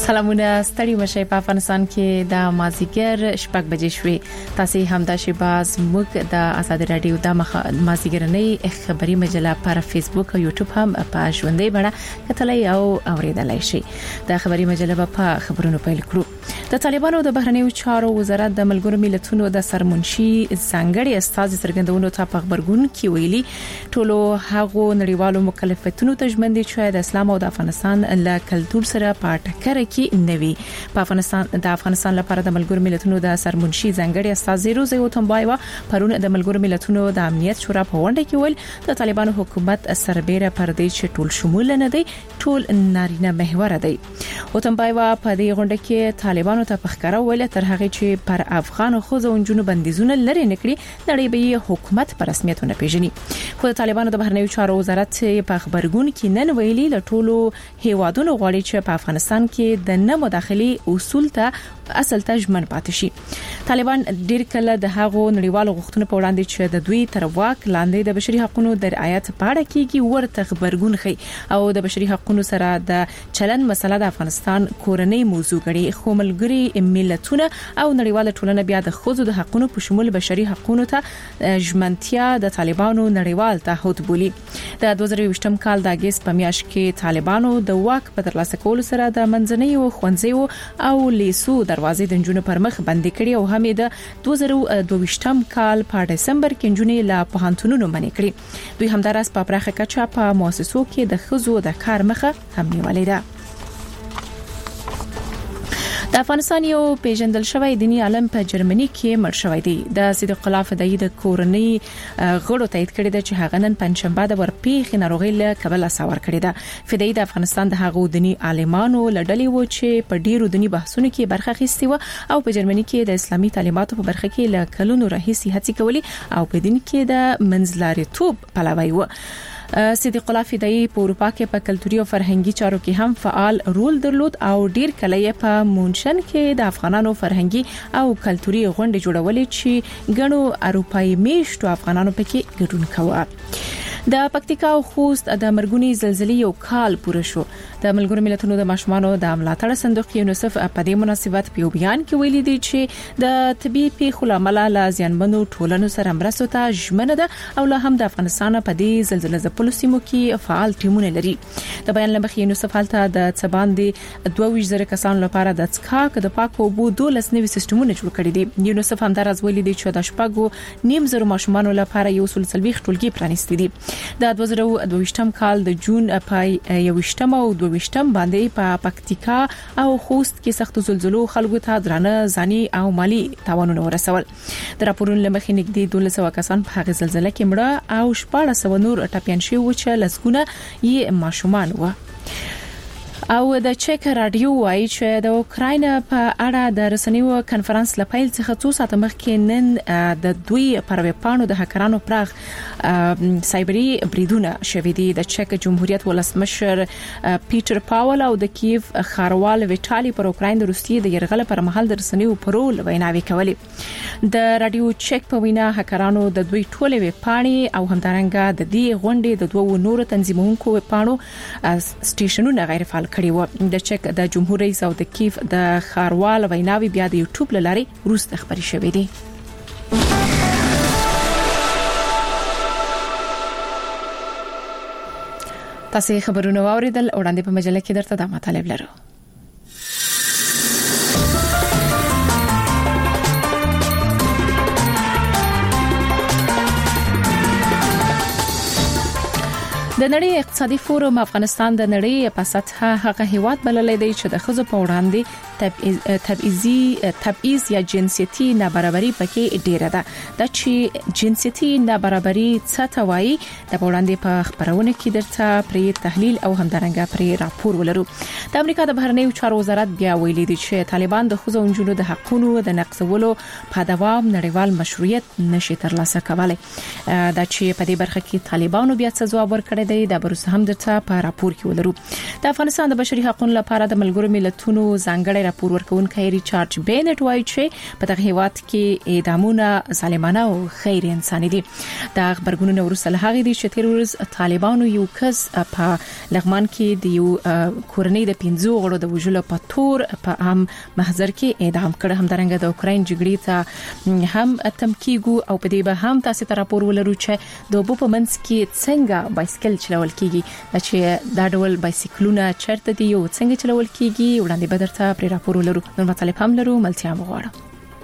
سلامونه ستړي مشه په افغانستان کې د مازیګر شپږ بجې شوې تاسو هم د شباز موږ د آزاد رادیو د مازیګرنۍ خبري مجله پر فیسبوک او یوټیوب هم په ژوندۍ بڼه کتلای او اوریدلای شي د خبري مجله په خبرونو پیل کړو د طالبانو د بهرنیو چارو وزارت د ملګرو ملتونو د سرمنشي ځانګړي استاد څرګندونو ته په خبرګون کې ویلي ټولو هغو نړیوالو مکلفیتونو ته ژمن دي چې د اسلام او د افغانستان له کلتور سره په ټکر کې نوي په افغانستان لپاره د ملګرو ملتونو د سرمنشي ځانګړي استاد زیروزه وتمبایوا پرون د ملګرو ملتونو د امنیت شورا په غونډه کې ویل د طالبانو حکومت سربېره پر دې چې ټول شمول نه دی ټول نارینه محور دی وتمبایوا په دې غونډه کې طالبانو ته پخکاره ویل تر هغه چې پر افغان خوځو انجونو بندیزونه لري نکړي نړۍ به حکومت پر رسمیتونه پیژني خو د طالبانو د بهرنیو چارو وزارت په خبرګون کې نن ویلي له ټولو هیوادونو غواړي چې په افغانستان کې د نه مداخلي اصول ته اصل ته ژمن پاتې شي طالبان ډیر کله د هغو نړیوالو غوښتنو په وړاندې چې د دوی تر واک لاندې د بشري حقوقو د رعایت په اړه کېږي ورته خبرګون خي او د بشري حقوقو سره د چلن مسله د افغانستان کورنۍ موضوع ګڼي خو ملګري ملتونه او نړیواله ټولنه بیا د خوځو د حقوقو په شمول بشري حقوقو ته ژمنتیا د طالبانو نړیوال تعهد بولي د 2020 کال د اگست په میاشت کې طالبانو د واک په ترلاسه کولو سره د منځنۍ خوندزیو او لیسو دروازې د جنونو پر مخ بندي کړي او هم د 2022 کال په دسمبر کې جنونې لا پوهنتونونو منې کړي دوی همدارس په پراخه کچه په مؤسسو کې د خزو د کار مخه هم نیولې ده د افغانستان یو پیژندل شوی دینی عالم په جرمني کې مړ شوی دی د صدیق الله فدایي د کورنۍ غړو تایید کړی دی چې هغه نن پنځشنبه د ورپېښې ناروغي له کبله ساور کړی دی فدایي د افغانستان د هغو دینی عالمانو لړلې و چې په ډیرو دینی بحثونو کې برخه اخیستې و او په جرمني کې د اسلامي تعلیماتو په برخه کې له کلونو راهیسې هڅې کولې او په دین کې د منځلاریتوب پلوی و صدیق الله فدایي په اروپا کې په کلتوري او فرهنګي چارو کې هم فعال رول درلود او ډیر کله یې په مونشن کې د افغانانو فرهنګي او کلتوري غونډې جوړولې چې ګڼو اروپایي میشتو افغانانو پکې ګډون کاوه د پکتیکا او خوست د مرګونی زلزلې یو کال پوره شو د ملګرو ملتونو د ماشومانو د ملاتړ صندوق یونیسف په دې مناسبت په بیان کې ویلي دی چې د طبي پیښو لامل لا زیانمنو ټولنو سره مرسته ته ژمنه ده او له هم د افغانستان په دې زلزلې ځپلو سیمو کې فعال ټیمونه لري د بیان لمخ یونیسف حالته د څباندې 22,000 کسانو لپاره د څښاک د پاکو اوبو 12 نوي سیستمونه جوړ کړي دي یونیسف هم درز ویلي دی چې د شپږو نیم زرو ماشومانو لپاره یو سلسلوي ټولګي پرانیستي دي د 2022 کال د جون په 21 او 22 باندې په پکتیکا او خوست کې سخت زلزلو خلکو ته درانه ځاني او مالی تاوانونه ورسول د راپورونو لمخې نږدې 1200 کسان په هغه زلزلې کې مړه او 1400 نور ټاپیان شوي و چې لسګونه یې ماشومان و او د چک رادیو وايي چې د اوکراین په اړه د رسنیو کانفرنس لپاره څخه څو ساعت مخکې نن د دوی پرويپانو د هکرانو پراخ سایبری بریدونه شوې دي د چک جمهوریت ولسمشر پیټر پاول او د کیف خاروال ویټالي پر اوکراین د روسیې د يرغل پر مهال د رسنیو پرول ویناوي کولې د رادیو چک په وینا هکرانو د دوی ټولې ویپاڼې او همدارنګه د دې غونډې د دوه نورو تنظیمونکو ویپاڼو سټیشنونه غیر فعال کړي د چک د جمهور رئیس او د کیف د خاروال ویناوي بیا د یوټیوب لاري روس خبري شوې دي تاسو خبرونه واوریدل وړاندې په مجله کې درته د مطالب لرو د نړۍ اقتصادي فورم افغانستان د نړۍ په سطحه هغه هیواد بللی دی چې د خزو په وړاندې تبعیض یا جنسيتي نابرابري پکې ډیره ده د چې جنسيتي نابرابري څه ته وایي د وړاندې په خبرونه کې درته پرې تحلیل او همدارنګه پرې راپور ولرو د امریکا د بهرنیو چارو وزارت بیا ویلي دی چې طالبان د خزو انجونو د حقوقو د نقضولو په دوام نړیوال مشروعیت نشي ترلاسه کولای دا چې په دې برخه کې طالبانو بیا څه ځواب ورکړی شوی دی د بروس هم درته په راپور کې ولرو. د افغانستان د بشري حقوقو لپاره د ملګرو ملتونو ځانګړی راپور ورکونکي ریچارډ بینټ وایي چې په دغه هیواد کې اعدامونه ظالمانه او غیر انساني دي. د خبرګونونو وروسته له هغه دي چې تیر ورځ طالبانو یو کس په لغمان کې د یو کورنۍ د 15 غړو د وژلو په تور په عام محضر کې اعدام کړ. همدارنګه د اوکراین جګړې ته هم تمکیګو او په دې به هم تاسو ته راپور ولرو چې د اوبو په منځ کې څنګه بایسکل چلول کیږي، چې دا ډول بایسکلونه چرته دي او څنګه چلول کیږي. وړاندې به درته پر راپور ولرو. نور مطالب هم لرو، ملتیا مغواړم.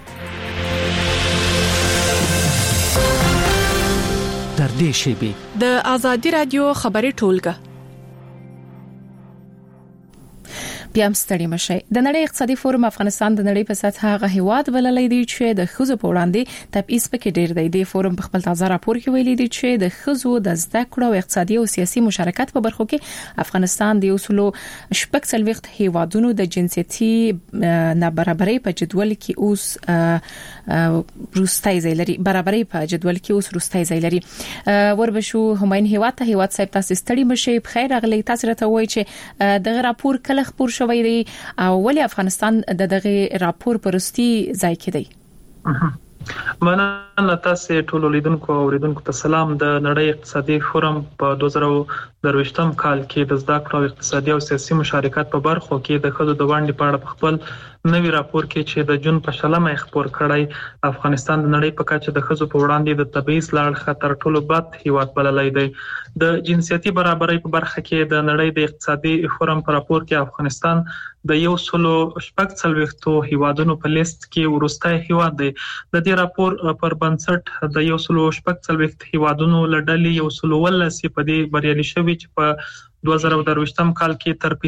در دې شیبه د آزادی رادیو خبري ټولګه بیا ستړي مشي. د نړۍ اقتصادي فورم افغانستان د نړۍ په سطح هغه هیواد بللې دي چې د خزو په وړاندې تبعیض پکې ډیر دی. د فورم په خپل تازه راپور کې ویلي دي چې د خزو د زده کړو او اقتصادي او سیاسي مشارکت په برخو کې افغانستان د اصولو شپږ څلويخت هیوادونو د جنسيتي نابرابرۍ په جدول کې اوس روستای ځای لري. برابرۍ په جدول کې اوس روستای ځای لري. وربشو هماین هیواد ته هیواد صاحب تاسو ستړي مشي. بخیر اغلی تاسو راته وایي چې دغه راپور کله خبر شوی دی او ولی افغانستان د دغه راپور پرستی ځای کې دی؟ مننه تاسو ټول لیدونکو او اوریدونکو ته سلام. د نړۍ اقتصادي فورم په 2023م کال کې د زده کړو اقتصادي او سیاسي مشارکت په برخو کې د خدو د وړاندې په اړه خپل نوی راپور کې چې د جون په شلمه خبر کړی افغانستان د نړۍ په کچه د خزو په وړاندې د تبعیض لاړ خطر ټولو بد هیواد بللای دی. د جنسيتي برابرۍ په برخه کې د نړۍ د اقتصادي فورم په راپور کې افغانستان د یو سلو شپږ څلويختو هیوادونو په لیست کې ورستای هیواد دی. د دې راپور پر بنسټ د یو سلو شپږ څلويخت هیوادونو لړلې یو سلو ولسی په دې بریالي شوی چې په 2023م کال کې تر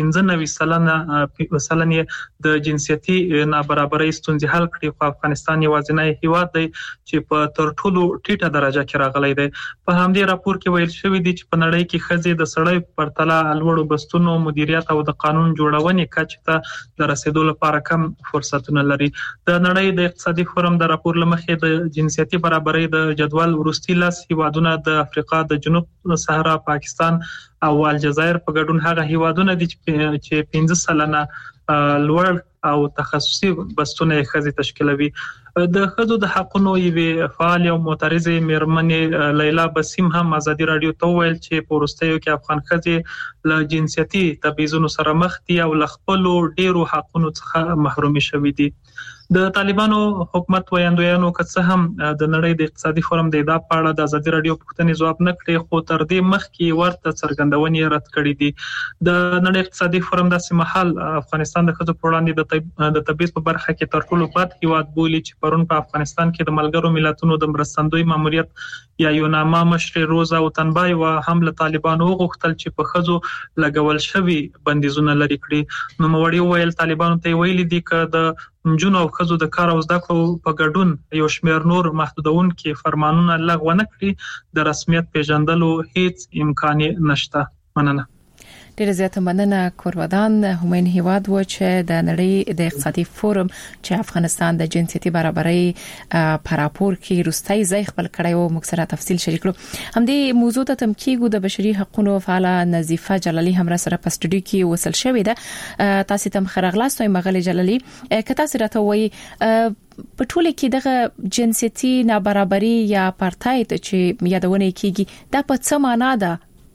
15% د جنسيتي نابرابرۍ ستونزې حل کړې. خو افغانستان یوازینی هیواد دی چې په تر ټولو ټیټه درجه کې راغلی دی. په همدې راپور کې ویل شوی دی چې په نړۍ کې خزې د سړی پرتله لوړو بستونو مدیریت او د قانون جوړونې کچې ته د رسیدو لپاره کم فرصتونه لري. د نړۍ د اقتصادي فورم د راپور لمخې د جنسيتي برابرۍ د جدول وروستي لاس هیوادونه د افریقا د جنوب صحرا، پاکستان او الجزایر په ګډون هغه هیوادونه دي چې 15% لوړ او تخصصي بستونه خزي تشکیلوي. د خزو د حقونو یوه فعال او معترضه میرمنې لیلا بسیم هم آزادی رادیو ته ویل چې په ورستیو کې افغان خزي له جنسيتي تبعیضونو سره مخ دي او خپل ډیرو حقونو څخه محرومي شوي دي. د طالبانو حکومت ویاندویانو که څه هم د نړۍ د اقتصادي فورم د ادعا په اړه د آزادی رادیو پوښتنې ځواب نه کړي، خو تر دې مخکې ورته څرګندونې رد کړې دي. د نړۍ اقتصادي فورم د سیمهال افغانستان د خزو په وړاندې د تبعیض په برخه کې تر ټولو بد هیواد بولی چې پرون په افغانستان کې د ملګرو ملتونو د مرستندوی ماموریت یا یوناما مشر روزا او تنبای و هم له طالبانو غوښتل چې په خزو لګول شوی بندیزونه لري کړي. نو موړي ویل طالبانو ته ویلي دي چې د جنو او خزو د کار او زده کړو په ګډون یو شمېر نور محدودونکو فرمانونه لغوه نه کړي، د رسمیت پیژندلو هیڅ امکان نشته. مننه. ډیره زیاته مننه کورودان. همین هیواد و چې د نړۍ د اقتصادي فورم چې افغانستان د جنسيتي برابرۍ په راپور کې روستای ځای خپل کړی او موږ سره تفصیل شریک کړو. هم دې موضوع ته تمکیګو د بشري حقوقو فعال نظیفه جلالي هم را سره په سټډیو کې وصل شوې ده. تاسو ته مخرغلاستوي مغلي جلالي کته سره ته وایي په ټوله کې دغه جنسيتي نابرابرۍ یا اپارټاید چې یادونه کیږي دا په څه معنا ده؟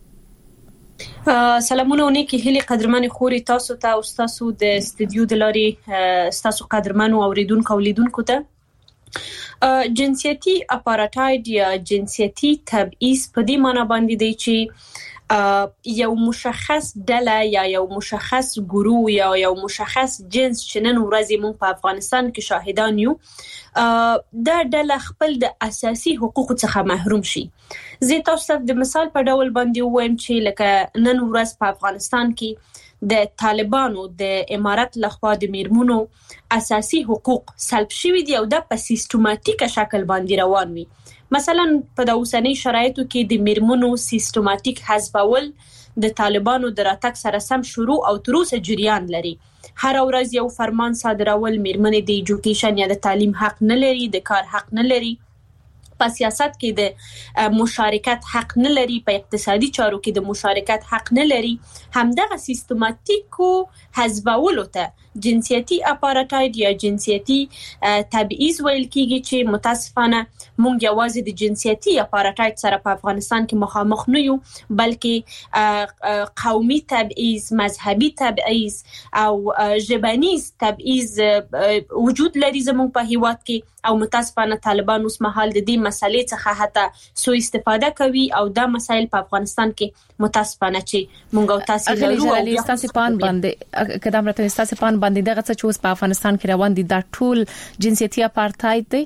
سلامونه ونیکی هلي قدرمن خوري تاسو ته او تاسو د استودیو د لاري تاسو قدرمن او اوریدونکو لیدونکو ته جنسيتي اپارټاید یا جنسيتي تبعیض په دې معنی باندې دی چې یو مشخص ډله یا یو مشخص ګروه یا یو مشخص جنس چې نن ورځې موږ په افغانستان کې شاهدان یو دا ډله خپل د اساسي حقوقو څخه محروم شي. زه تاسو د مثال په ډول باندې وایم چې لکه نن ورځ په افغانستان کې د طالبانو د امارت لخوا د میرمنو اساسي حقوق سلب شوي دي او دا په سیستماتیک شکل باندې روان وي. مثلا په د اوسنۍ شرایطو کې د میرمنو سیستماتیک حذفول د طالبانو د راتګ سره سم شروع او تر اوسه جریان لري. هر ورځ یو فرمان صادرول میرمنې د ایجوکیشن یا د تعلیم حق نه لري، د کار حق نه لري. په سیاست کې د مشارکت حق نه لري، په اقتصادي چارو کې د مشارکت حق نه لري، همدغه سیستماتیکو حذفولو ته جنسیتي اپارټاید یا جنسیتي تبعیض ویل کیږي، چې متاسفانه مونږ یوازې د جنسیتي اپارټاید سره په افغانستان کې مخامخ نه یو، بلکې قومي تبعیض، مذهبي تبعیض او ژبنیز تبعیض وجود لري زموږ په هیواد کې. او متاسفانه طالبان اوس مهال د دې مسلې څخه حتی سوء استفاده کوي او دا مسایل په افغانستان کې متاسفانه چې مونږ او تاسو لرو او تاسو پان باندې قدم راته تاسو پان باندې دغه څه چې اوس په افغانستان کې روان دي دا ټول جنسیتي اپارټاید دی.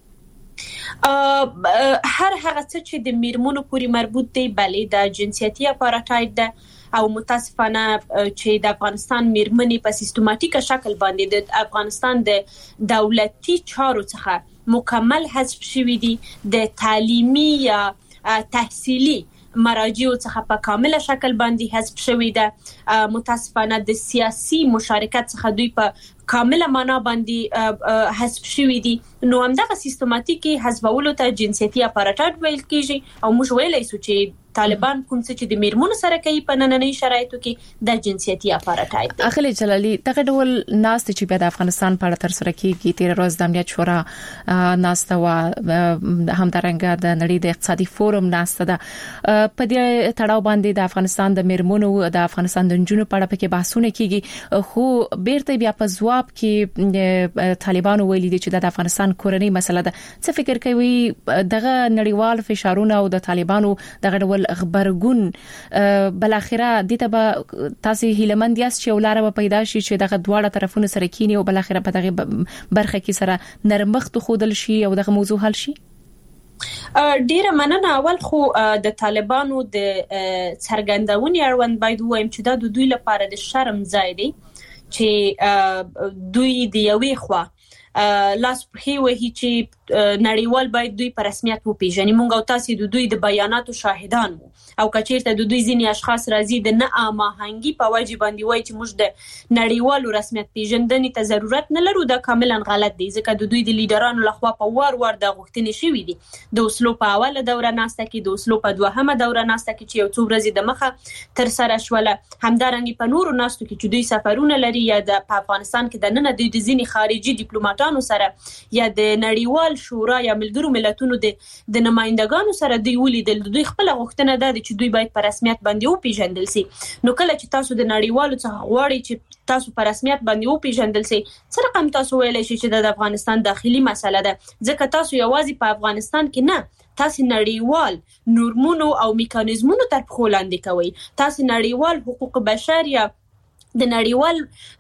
هر هغه څه چې د میرمنو پورې مربوط دی بلې د جنسیتي اپارټاید ده، او متاسفانه چې د افغانستان میرمنې په سیستماتیک شکل باندې د افغانستان د دولتي چارو څخه مکمل حذف شوي دي، د تعلیمي یا تحصیلي مراجعو څخه په کامل شکل باندې حذف شوي ده، متاسفانه د سیاسي مشارکت څخه دوی په کامل معنا باندې حذف شوي دي. نو همدغه سیستماتیکي حذفولو ته جنسیتي اپارټاید ویل کیږي، او موږ ویلای شو چې طالبان کوم څه چې د میرمنو سره کوي په نننۍ شرایطو کې د جنسیتي اپارټاید دی. اخلي جلالي دغه ډول ناست چې په افغانستان په اړه تر سره کیږي، تیر ورځ د امنیت شورا ناسته و، همدارنګه د نړۍ د اقتصادي فورم ناسته ده. په دې تړاو باندې د افغانستان د میرمنو د افغانستان د جنونو په اړه پکې بحثونه کیږي، خو بیرته بیا په جواب کې طالبانو ویلي دي چې د افغانستان کورنۍ مسله ده. څه فکر کوي دغه نړیوال فشارونه او د طالبانو دغه ډول خبرګون بل اخره د ته به تاسو هیلمند یاست چې ولاره به پیدا شي چې دغه دواړه طرفونه سره کینی او بل اخره په دغه برخه کې سره نرمښت خودل شي او دغه موضوع حل شي؟ ډیره مننه. اول خو د طالبانو د څرګندونې اړوند باید وایم چې دا د دوی لپاره د شرم ځای دی چې دوی د یوې خوا لاس پخې وهي چې نړیوال باید دوی په رسمیت وپیژني. مونږ او تاسو د دوی د بیاناتو شاهدان وو، او کچیرته د دوی ځینی اشخاص راځي د نه اماهنګي په وجه باندې وایي چې موږ د نړیوالو رسمیت پیژندنې ته ضرورت نه لرو، دا کاملا غلط دی، ځکه د دوی د لیډرانو لخوا په وار د غوښتنې شوې دي. د اوسلو په اوله دوره ناسته کې، د اوسلو په دوهمه دوره ناسته کې چې یو څو ورځې د مخه تر سره شوله، همدارنګه په نورو ناستو کې چې دوی سفرونه لري یا د افغانستان کې د نن د ځینی خارجي ډیپلوماټانو سره یا د نړیوال شورا یا ملګرو ملتونو د نمائندګانو سره دوی ولیدل. دوی خپل غوښتنه ده چې دوی باید په رسمیت باندې وپیژندل شي. نو کله چې تاسو د نړیوالو څخه غواړئ چې تاسو په رسمیت باندې وپیژندل شي، څه رقم تاسو ویلای شئ چې د افغانستان داخلي مسله ده، ځکه تاسو یوازې په افغانستان کې نه، تاسو نړیوال نورمونو او میکانیزمونو تر پښو لاندې کوي، تاسو نړیوال حقوق بشر یا د نړیوال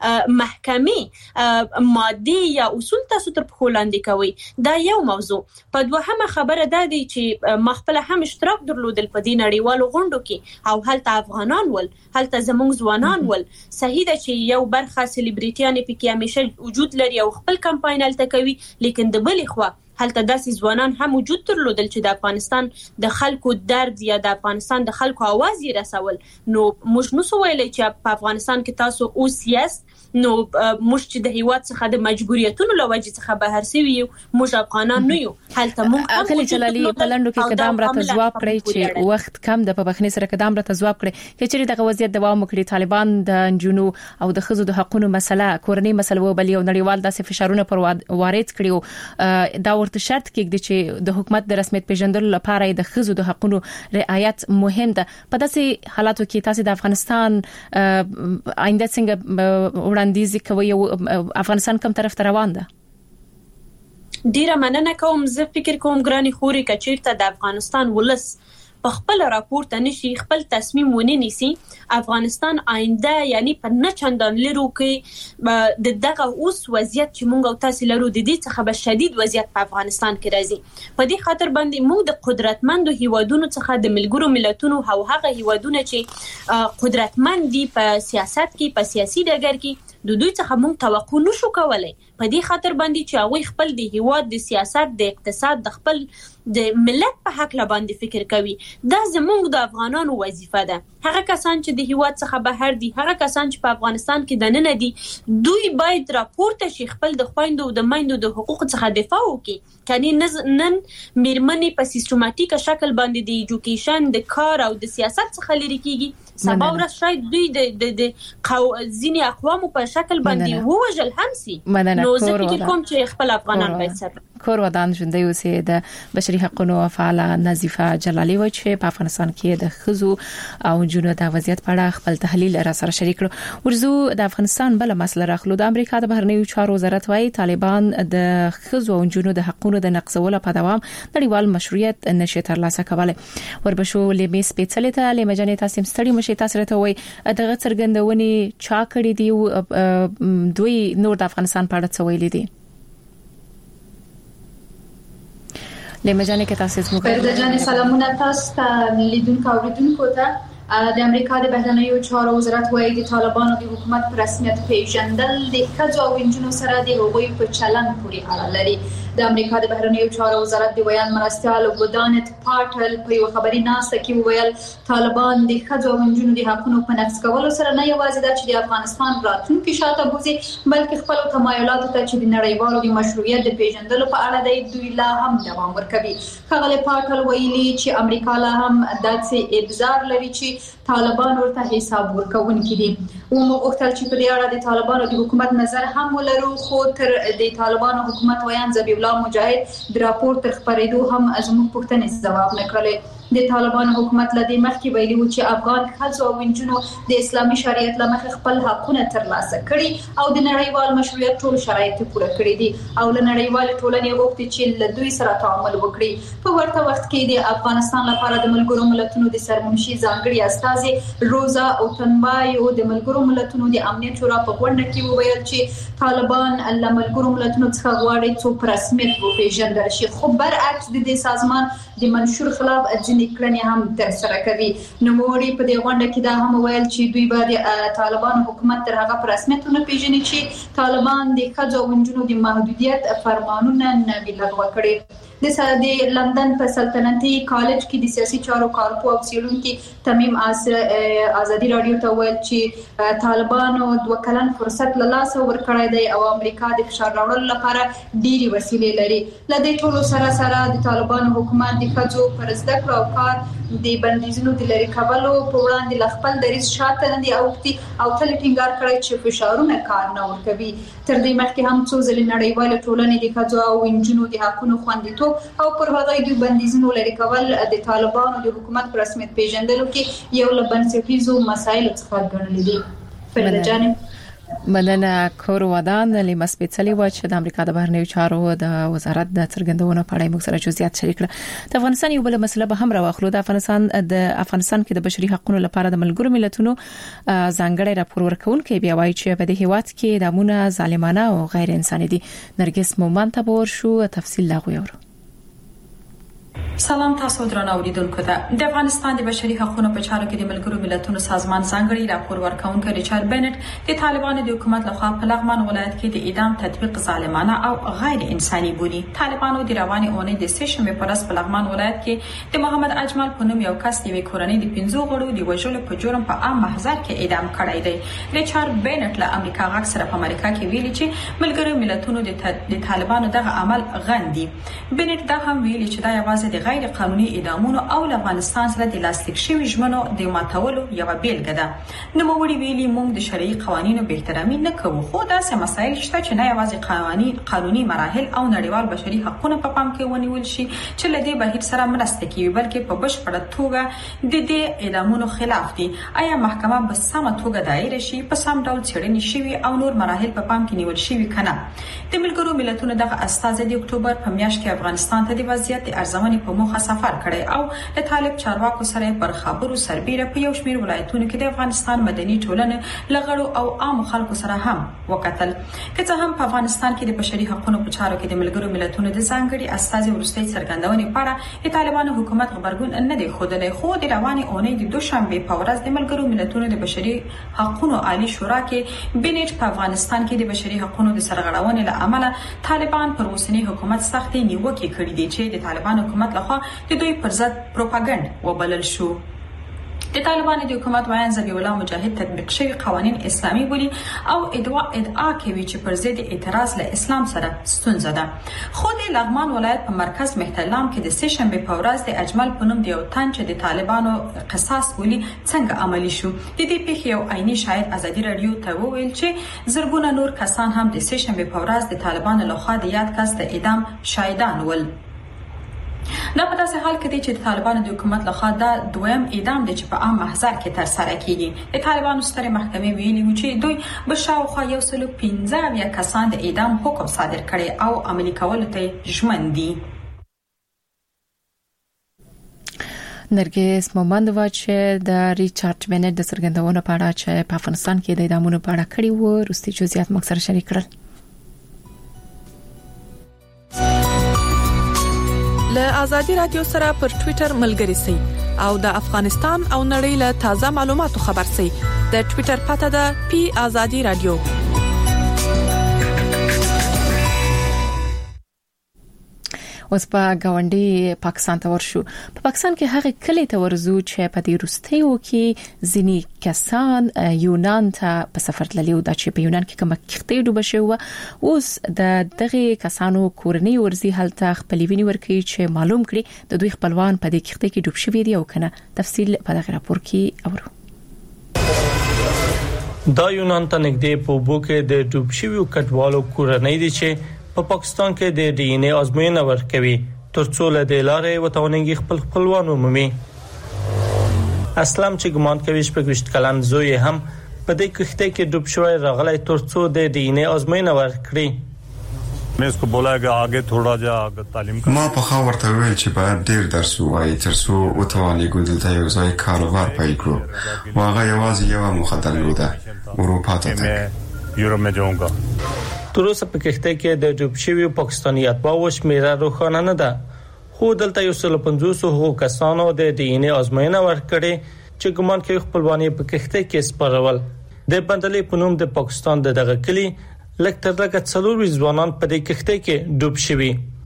محکمې مادي یا اصول تاسو تر پښو لاندې کوي. دا یو موضوع. په دوهمه خبره ده دی چې مخبل هم اشتراک درلودل په دې نړیوالو غونډو کې، او هلته افغانان ول، هلته زموږ ځوانان ول. صحیح ده چې یو برخه سلیبریټیان پکې همیشه وجود لري او خپل کمپاین هلته کوي، لیکن د بلې خوا هلته داسې ځوانان هم وجود درلودل چې د افغانستان د خلکو درد یا د افغانستان د خلکو आवाज یې رسول. نو موږ نو سویلای چې په افغانستان کې تاسو اوس یاست، نو موږ چې د هیواد څخه د مجبوریتونو لوجه څخه بهر سوي یو، موږ افغانان نه یو. هلته موږ اخلي جلالي په لندو کې قدم راته جواب کړی چې وخت کم د په بخنی سره قدم راته جواب کړی چې دغه وضعیت دوام وکړي، طالبان د جنو او د خزو د حقوقو مسله، کورنۍ مسله وبلی او نړیوال داسې فشارونه پر وارد کړیو. دا ورته شرط کېږي چې د حکومت د رسمیت پیژندلو لپاره د خزو د حقوقو رعایت مهم ده. په داسې حالاتو کې تاسو د افغانستان آینده څنګه وړاندیز کوي او افغانستان کوم طرف ته روان ده؟ ډیره مننه کوم. زه فکر کوم ګرانی خوري کچیرته د افغانستان ولس په خپل راپورته نشي خپل تصمیم ونیسي، افغانستان آینده یعنی په نه چندان لرو کې د دغه اوس وضعیت چې مونږ او تاسو لرو د دې څخه به شدید وضعیت په افغانستان کې راځي. په دې خاطر باندې مونږ د قدرتمندو هیوادونو څخه د ملګرو ملتونو او هغه هیوادونه چې قدرتمند دي په سیاست کې، په سیاسي ډګر کې، د دوی څخه موږ توقع نشو کولای په دې خاطر باندې چې هغه خپل د هیواد د سیاست د اقتصاد د خپل د ملت په حق لا باندې فکر کوي. دا زموږ د افغانانو وظیفه ده. هغه کسان چې د هیواد څخه بهر دي، هغه کسان چې په افغانستان کې دننه دي، دوی باید راپورته شي، خپل د خويندو او د میندو د حقوقو څخه دفاع وکړي. کني نن میرمنې په سیستماتیک شکل باندې د ایجوکیشن د کار او د سیاست څخه لري کیږي. سبا ورځ شاید دوی د ځینې اقوامو په شکل باندې ووجل هم سي. نو زه فکر کوم چې خپل افغانان باید سره کور ودان ژوندۍ اوسې. د بشري حقوقو فعاله نظیفه جلالي و چې په افغانستان کې د خزو او جنو د وضعیت په اړه خپل تحلیل را سره شریک کړو. ورزو د افغانستان بل مسله راخلو. د امریکا د بهرنیو چارو وزارت وايي طالبان د خزو او جنو د حقوقو د نقضولو په دوام نړیوال مشروعیت نشي ترلاسه کولای. وربشو لیمې سپېڅلې ته لمجنې تاسو ستړي مشي تاسو ته وای دغه څرګندونې چا کړې دي دوی نور د افغانستان په اړه څه ویلي دي؟ لمجنې کې تاسو زموږ فردا جان سلامونه تاسو ته لیدونکو او اوریدونکو ته د امریکا د بهرنیو چارو وزارت وايي د طالبانو د حکومت پر رسمیت پیژندل د ښځو او نجونو سره د هغوی په چلن پورې اړه لري. د امریکا د بهرنیو چارو وزارت د ویان مرستيال ودانت پاټل په یو خبري ناسته کې ویل طالبان د ښځو او نجونو د حقوقو په نقض کولو سره نه یوازې د چې د افغانستان راتلونکي شاته بوزي بلکې خپل تمایلات ته چې د نړیوالو د مشروعیت د پیژندلو په اړه د دوی لا هم دوام ورکوي. خغل پاټل ویلي چې امریکا لا هم داسې ابزار لري چې طالبان ورته حساب ورکوونکي دي. ومغوښتل چې په دې اړه د طالبانو د حکومت نظر هم ولرو، خو تر د طالبانو حکومت ویان ذبیح الله مجاهد د راپور تر خبرېدو هم زموږ پوښتنې ځواب نه کړلې. د طالبانو حکومت لدی مخکې ویلي و چې افغان ښځو او نجونو د اسلامي شریعت لمخې خپل حقونه ترلاسه کړي او د نړیوال مشروعیت ټول شرایط پوره کړي دي او له نړیوال ټولنې غوښتي چې له دوی سره تعامل وکړي. په ورته وخت کې د افغانستان لپاره د ملګرو ملتونو د سرمنشي ځانګړي استازي روزا اوتنبایو د ملګرو ملتونو د امنیت شورا په غونډه کې وویل چې طالبان له ملګرو ملتونو څخه غواړي چې په رسمیت وپیژندل شي، خو برعکس د دې سازمان د منشور خلاف ځینې کړنې هم ترسره کوي. نوموړي په دې غونډه کې دا هم ویل چې دوی باید طالبان حکومت تر هغه په رسمیت نه پیژني چې طالبان د ښځو او نجونو د محدودیت فرمانونه نه وي لغوه کړي. د لندن په سلطنتي کالج کې د سیاسي چارو کارپو او څېړونکي تمیم آزادي رادیو ته ویل چې طالبانو 2 کلن فرصت له لاسه ورکړی دی او امریکا د فشار راوړلو لپاره ډېری وسیلې لري. له دې ټولو سره د طالبانو حکومت د ښځو پر زده کړو او کار د بندیزونو د لرې کولو په وړاندې له خپل دریځ شاته نه دي او تل ټینګار کړی چې فشارونه کار نه ورکوي. تر دې مخکې هم څو ځلې نړیواله ټولنې د ښځو او نجونو د حقوقو خوندیتوب او پر هغه د بندیزونو لرې کول د طالبانو د حکومت پر رسمیت پیژندلو کې یو له بنسټیزو مسایلو څخه ګڼل دي. فردا جان مننه. کور ودان لیمه سپېڅلې و چې د امریکا د بهرنیو چارو د وزارت د څرګندونو په اړه موږ سره جزئیات شریک کړل. د افغانستان یو بل مسله به هم راوخلو. د افغانستان کې د بشري حقوقو لپاره د ملګرو ملتونو ځانګړي راپور ورکونکي بیا وایي چې په دې هیواد کې دمونه ظالمانه او غیر انساني دي. نرګس مومن ته ورشو تفصیل لا غوړو. سلام تاسو درنو اوریدونکو ته. د افغانستان د بشري حقوقو په چارو کې د ملګرو ملتونو سازمان ځانګړي راپور ورکونکي ریچارډ بنټ د طالبانو د حکومت لخوا په لغمان ولایت کې د اعدام تطبیق ظالمانه او غیر انساني بولي. طالبانو د رواني اونۍ د سشنبه پر ورځ په لغمان ولایت کې د محمد اجمل په نوم یو کس د کورنۍ د 15 غړو د وژلو په جرم په عام محضر کې اعدام کړی دی. ریچارډ بنټ له امریکا غږ سره په امریکا کې ویلي چې ملګرو ملتونو د طالبانو دغه عمل غندي. بنټ دا هم ویلي چې دا یوازې د غیر قانوني اعدامونو او افغانستان سره د لاسلیک شوی ژمنو د ماتولو یو بیلګه ده. نو موږ ویلي موږ د شرعي قوانینو به احترامي نه کوو، خو دا سم مسایل شته چې نه یوازې قانوني مراحل او نړیوال بشري حقوقو په پام کې ونیول شي چې لدې بهیر سره مرسته کوي، بلکې په بشپړه توګه د دې اعدامونو خلاف دي. آیا محکمه به سمه توګه دایره شي، په سم ډول څېړنې شوي او نور مراحل په پام کې نیول شوي کنه؟ د ملګرو ملتونو دغه استازي د اکتوبر په میاشت کې افغانستان ته د وضعیت د ارزونې په په موخه سفر کړی او د طالب چارواکو سره پر خبرو سربېره په یو شمېر ولایتونو کې د افغانستان مدني ټولنې لغړو او عام خلکو سره هم وکتل. که څه هم په افغانستان کې د بشري حقوقو په چارو کې د ملګرو ملتونو د ځانګړي استازي ورستۍ څرګندونې په اړه د طالبانو حکومت خبرګون نه دی ښودلی، خو د روانې اونۍ د دوشنبې په ورځ د ملګرو ملتونو د بشري حقوقو عالی شورا کې بنیټ په افغانستان کې د بشري حقوقو د سرغړونې له امله طالبان پر اوسنی حکومت سختې نیوکې کړې دي چې د طالبان حکومت لخوا د دوی پر ضد پروپاګاندا وبلل شو. د طالبان د حکومت وایي ذبیح الله مجاهد تطبیق شوی قوانین اسلامي بولي او ادعا کوي چې پر ضد اعتراض له اسلام سره ستونزه ده. خو د لغمان ولایت په مرکز مهترلام کې د سه شنبه په ورځ د اجمل په نوم د یو تن چې د طالبانو قصاص بولي څنګه عملی شو. د دې پیښې یو عیني شاهد ازادي رادیو ته وویل چې زرګونه نور کسان هم د سه شنبه په ورځ د طالبانو لخوا د یاد کس د اعدام شاهدان ول. دا په داسې حال کې دی چې د طالبانو د حکومت لخوا دا دویم اعدام دی چې په عام محضر کې ترسره کیږي. د طالبانو سترې محکمې ویلي و چې دوی به شاوخوا 115 کسان د اعدام حکم صادر کړي او عملي کولو ته ژمن دي. نرګس مومندوا چې د ریچارډ بنټ د څرګندونو په اړه چې په افغانستان کې د اعدامونو په اړه کړي وو وروستي جزئیات موږ سره شریک کړل. له آزادي رادیو سره پر ټوئیټر ملګری سئ او د افغانستان او نړۍ له تازه معلوماتو خبر سئ. د ټوئیټر پته ده @azadi radio. اوس په گاونډي پاکستان ته ورشو. په پاکستان کې هغه کلی ته ورزو چې په دې روستیو کې ځینی کسان یونان ته په سفر تللی و چې په یونان کې کومه کښتۍ ډوبه شوه. اوس د دغه کسانو کورنۍ ورزي هلته خپل ویني ورکړي چې معلوم کړي د دوی خپلوان په دې کښتۍ کې ډوب شوي دي او کنه. تفصیل په دغه راپور کې اورو. دا یونان ته نږدې په بو کې د ډوب شویو کډوالو کورنۍ دي چې په پاکستان کې د ډي ان اے ازموینه ورکوي ترڅو له دې لارې وتاونګي خپلوان ومومي. اسلام چې ګمان کوي 28 کلن زوی هم په دې کښتۍ کې ډوب شوی راغلی ترڅو د ډي ان اے ازموینه ورکړي. मैं इसको बोला कि आगे थोड़ा जा تعلیم ما په خا ورته ویل چې باید ډیر درس وایي ترڅو وتواني ګوندل یو ځای کاروبار پیل کړو. واغه یوازې یو مخدل ده اروپا ته تک یورپ میں جاؤں گا. تر اوسه په کښتۍ کې د ډوب شویو پاکستاني اتباعو شمیره روښانه نه ده، خو دلته 150 کسانو د ډي ان اے ازموینه ورکړې چې ګمان کوي خپلوان په کښتۍ کې سپارول. د بندلې په نوم د پاکستان دغه کلی لکه تر لکه 40 ځوانان په دې کښتۍ کې ډوب شوي.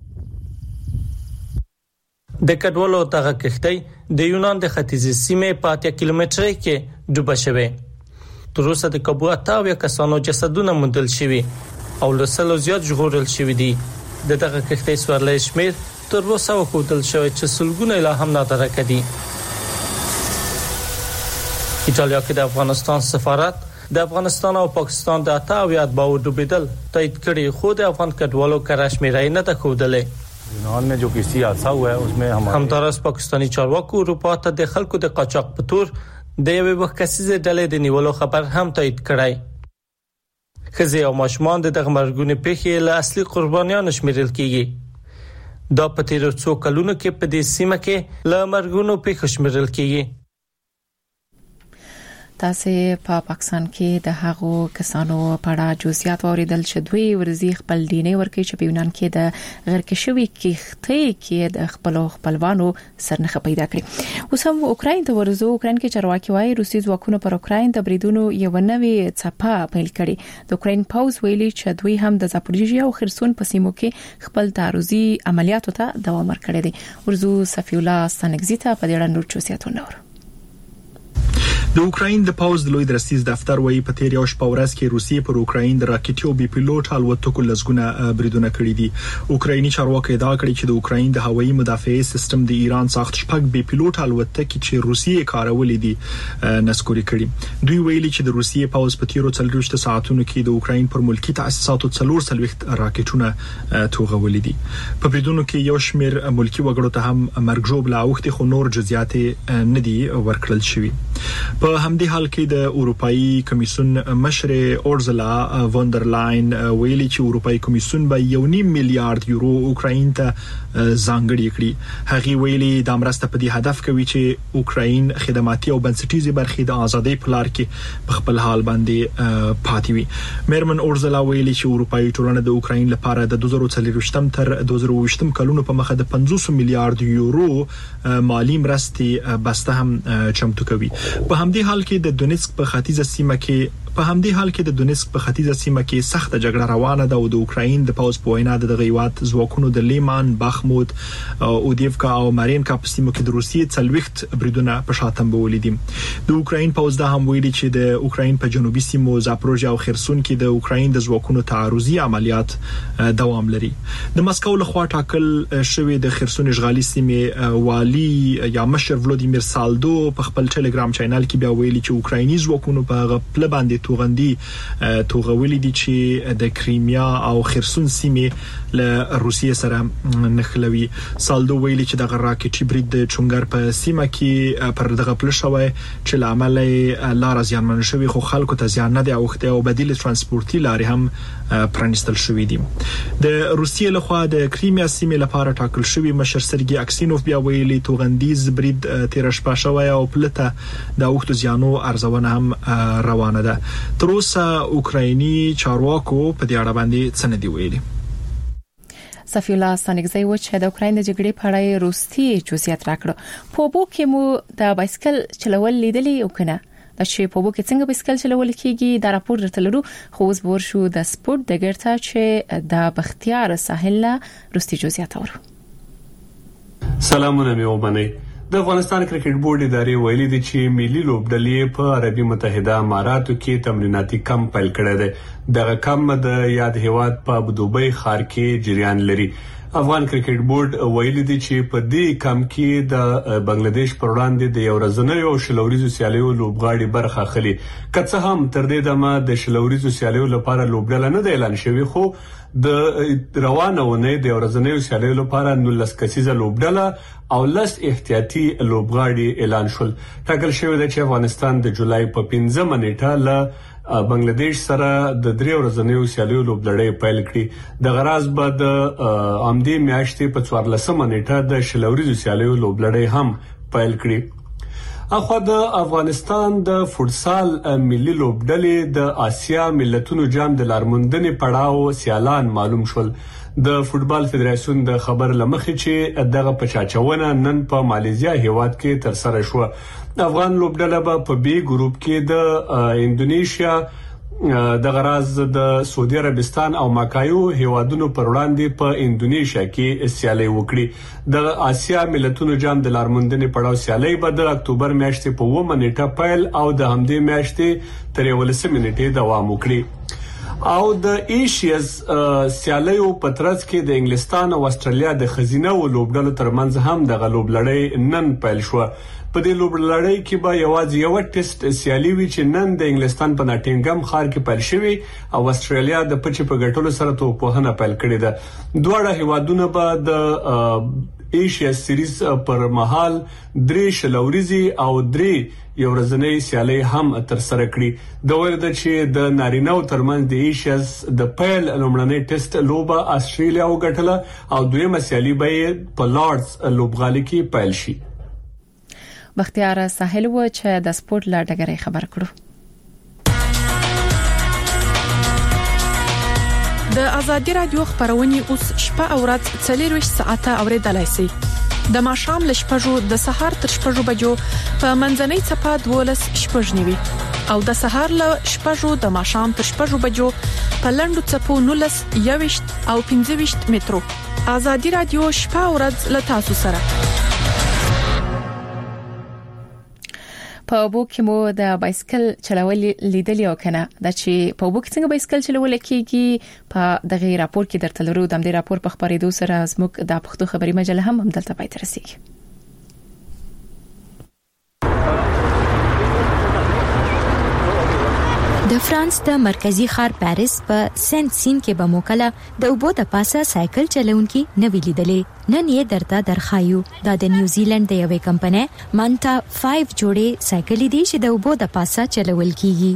د کډوالو دغه کښتۍ د یونان د ختیځي سیمې په 8 کیلومتره کې ډوبه شوه. تر اوسه د کابو 8 کسانو جسدونه موندل شوي او له سلو زیات ژغورل شوی دي. دغه کښتۍ سورلې شمیر تر اوسه وکوتل شوی چې سلګونه لا هم نادره کدي. ایتالیا کې د افغانستان سفارت د افغانستان او پاکستان د 8 اتباعو ډوبېدل تایید کړي، خو د افغان کډوالو کرشمیرای نه تخودلې. یونان में जो किसी हादसा हुआ है उसमें हमारे همدارس پاکستانی چارواکو اروپا ته د خلکو د قاچاق په تور د یوې وکسیزه ډلې د نیولو خبر هم تایید کړی. خزي او ماشومان دغه مرګونې پیښې له اصلي قربانیانو شمیرل کیږي. دا په تیر څو کلونو کې په دې سیمه کې له مرګونو پیښو شمیرل کیږي. تاسو په پاکستان کې د هغو کسانو په اړه جزئیات اوریدل چې دوی ورزي خپل دیني ورکې چې په یونان کې د غیر کشوي کښتۍ کې د خپلوانو سرنخه پیدا کړې. اوس هم اوکراین ته ورزو. اوکراین کې چارواکي وايي روسي ځواکونه پر اوکراین د بریدونو یو نوې څپه پیل کړي. د اوکراین پاوز ویلي چې دوی هم د زاپوریژیا او خرسون په سیمو کې خپل تعرضي عملیاتو ته دوام ورکړي دي. ورزو صفی الله ستنګزیته په دې اړه نور جزئیاتونه اورو. د اوکراین د پاوز د لوی درستیز دفتر وایي په تیر یو شپه ورځ کې روسیې پر اوکراین د راکټ او بي پيلوټ الوتکو لزګونه بریدونه کړي دي. اوکرایني چارواکي ادعا کړې چې د اوکراین د هوایي مدافعي سیستم د ایران ساخت شپږ بي پيلوټ الوتکې چې روسیې کارولې دي نسکوري کړي. دوی ویلي چې د روسیې پاوز په تیرو 40 ساعتونو کې د اوکراین پر ملکی تاسیساتو 440 راکټونه توغولې دي. په بریدونو کې یو شمېر ملکی وګړو ته هم مرګ ژوبله اوختي، خو نور جزئیات نه دي ورکړل شوی. په همدې حال کې د اروپאי کمیسیون مشر اورزلا وندرلاین ویلي چې اروپאי کمیسیون به 1.5 میلیارډ یورو اوکرين ته ځانګړي کړي. هغه ویلي د امرسته په دې هدف کوي چې اوکرين خدماتي او بنسټیزي برخې د ازادۍ په لار کې په خپل حال باندې پاتې وي. میرمن اورزلا ویلي چې اروپאי ټولنه د اوکرين لپاره د 2024 تر 2020 کلونو په مخه د 500 میلیارډ یورو مالی مرستې بسته هم چمتو کوي. په همدې حال کې د دونیسک په ختیځه سیمه کې سخت جګړه روانه ده او د اوکرين د پوز په وینا د غیوات ځواکونو د لیمان، بخمود، اودیفکا او مارینکا په سیمو کې د روسیې 40 بریدونه په شاتم بولې دي. د اوکرين پوز د هم ویلي چې د اوکرين په جنوبي سیمو زاپروژیا او خرسون کې د اوکرين د ځواکونو تعرضي عملیات دوام لري. د مسکو لخوا ټاکل شوی د خرسون اشغالي سیمې والی یا مشر ولودیمیر سالدو په خپل ټلګرام چینل کې بیا ویلي چې اوکرایني ځواکونو په خپل باندې توغولي دي چې د کریمیا او خرسون سیمې له روسیې سره نښلوي. سالدو ویلي چې د راکټي برید د چونګر په سیمه کې پر دغه پلشوي چې لامل لار ازیانمن شوی خو خلکو ته ځان نه دی اوخته او بدیل ترانسپورتي لارې هم پرانستل شوې دي. د روسیې لخوا د کریمیا سیمې لپاره ټاکل شوی مشر سرګي اکسینوف بیا ویلي توغندیز برید تیر شپه شوی او پلته د اوختو زیانو ارزونه هم روانه ده. تر اوسه اوکرایني چارواکو په دې اړه باندې څه نه دی ویلي. صفی الله ستانګزی و چې د اوکراین د جګړې په اړه روسي جزئیات راکړو. په بو کې مو د بایسکل چلول لیدلی او کنه د چې په بو کې څنګه بایسکل چلول کیږي دا راپور درته لرو. خو اوس ور شو د سپورت د ګټه چې د بختیار ساحل روسي جزئیات اورو. سلامونه مې وبنئ. د افغانستان کرکټ بورډ ادارې ویلي دي چې ملي لوبډلې په عربي متحده اماراتو کې تمریناتي کمپ پیل کړی دی. دغه کمپ د یاد هیواد په ابودوبۍ ښار کې جریان لري. افغان کرکټ بورډ ویلي دي چې په دې کمپ کې د بنگلاديش پر وړاندې د یو ورځنۍ او شلوريزو سیالیو لوبغاړي برخه اخلي. که څه هم تر دې دمه د شلوريزو سیالیو لپاره لوبډله نه اعلان شوی خو د روانه ونې د ورځنۍ سیالیو لپاره 19 کسیزه لوبډله او لس احتیاطي لوبغاړي اعلان شول. ټاکل شوی دی چې افغانستان د جولای په 15 نیټه له بنگلاديش سره د 3 ورځنیو سیالیو لوبلړۍ پیل کړي. د غراز به د امدی میاشتې په 14 نیټه د شلوريزو سیالیو لوبلړۍ هم پیل کړي. اخو د افغانستان د فوتسال ملي لوبډلې د آسیا ملتونو جام د لارموندنې پړاو سیالان معلوم شول. د فوتبال فدراسیون د خبر لمخې چې دغه پچاچونه نن په ماليزیا هیواد کې تر سره شو. افغان لوبډله په بي ګروپ کې د انډونیشیا د غراز د سعودي عربستان او ماکایو هیوادونو پر وړاندې په انډونیشیا کې سیالي وکړي. د آسیا ملتونو جام د لارموندنې پړاو سیالي به د اکتوبر میاشتې په 9 نیټه پیل او د همدې میاشتې تر 11 نیټې دوام وکړي. او د ایشیاز سیالیو په ترڅ کې د انګلستان او استرالیا د خزینه او لوبډلو ترمنځ هم د غلوبلړۍ نن پیل شو. په دې لوبلړۍ کې به یوازې یو ټیسټ سیالي وي چې نن د انګلستان په ناټینګم ښار کې پیل شوی او استرالیا د پچې په ګټلو سره توپوهنه پیل کړې ده. دواړه هیوادونه به د ایشیا سیریز پر مهال 3 شلوريزي او 3 یو ورځنۍ سیالي هم تر سره کړي. د ویل د چې د نارینهو ترمنځ د ایشیاز د پیل لومړنۍ ټیسټ لوبه استرالیا وګټله او دویمه سیالي به په لارډز لوبغالي کې پیل شي. بختیار ساحل و چې د سپورت لا ډګرې خبر کړو. د ازادي رادیو خبرونه اوس شپه او ورځ 24 ساعته اوریدلای شئ. د ماښام ل شپږو د سهار تر شپږو بجو په منځنۍ صفه 12 شپږنیوي او د سهار ل شپږو د ماښام تر شپږو بجو په لندو صفو 19 21 او 15 مترو. ازادي رادیو شپه او ورځ ل تاسو سره. په بو کې مو د بایسکل چلول لیدلی او کنه دا چې په بو کې څنګه بایسکل چلول کیږي په دغه راپور کې درته لرو. د دې راپور په خبرېدو سره زموږ د پښتو خبري مجله هم دلته پای ته رسیدي. د د فرانس د مرکزی ښار پاریس په سنت سین کې به موکله د اوبو د پاسه سایکل چلونکي نوی لیدلې نن یې درته درخایو دا د نیوزیلند د یوې کمپنۍ مانتا 5 جوړې سایکل دي چې د اوبو د پاسه چلول کیږي.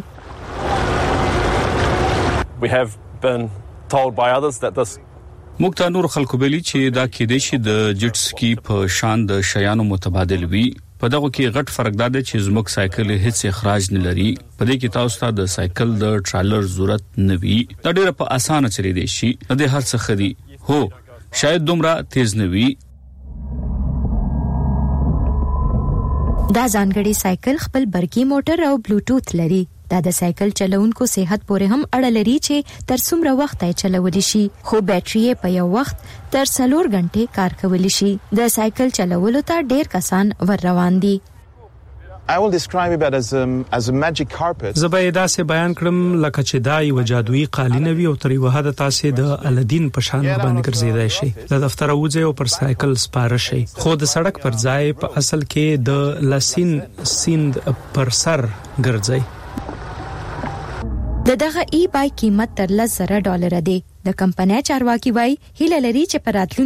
We have been told by others that this موږ ته نور خلکو ویلي چې دا کې د شي د جټ سکی په شان د شیانو متبادل وي. په دغه کې غټ فرق دا دی چې زموږ سایکل هیڅ اخراج نه لري. په دې کې تاسو ته د سایکل د ټرالر ضرورت نه وي. دا ډیره په اسانه چلی دی شي. د هر څه خدي هو شاید دومره تیز نه وي. دا ځانګړي سایکل خپل برقي موټر او بلوټوث لري. دا د سایکل چلونکو صحت پورې هم اړه لري چې تر څومره وخت یې چلول شي خو بیټري په یو وخت تر 4 غنټې کار کولی شي. د سایکل چلولو ته ډېر کسان ور روان دي. I will describe it as a magic carpet. زبېدا سه بیان کړم لکه چې دا یو جادویي قالین وی او تر یو حد تاسو د الدین په شان باندې ګرځیدای شي. د دفتر اوځي او پر سایکل سپاره شي. خو د سړک پر ځای په اصل کې د لاسین سیند پر سر ګرځي. دغه ای بای قیمت تر $10,000 دی. د کمپنۍ چارواکي وای هیله لري چې په راتلونکي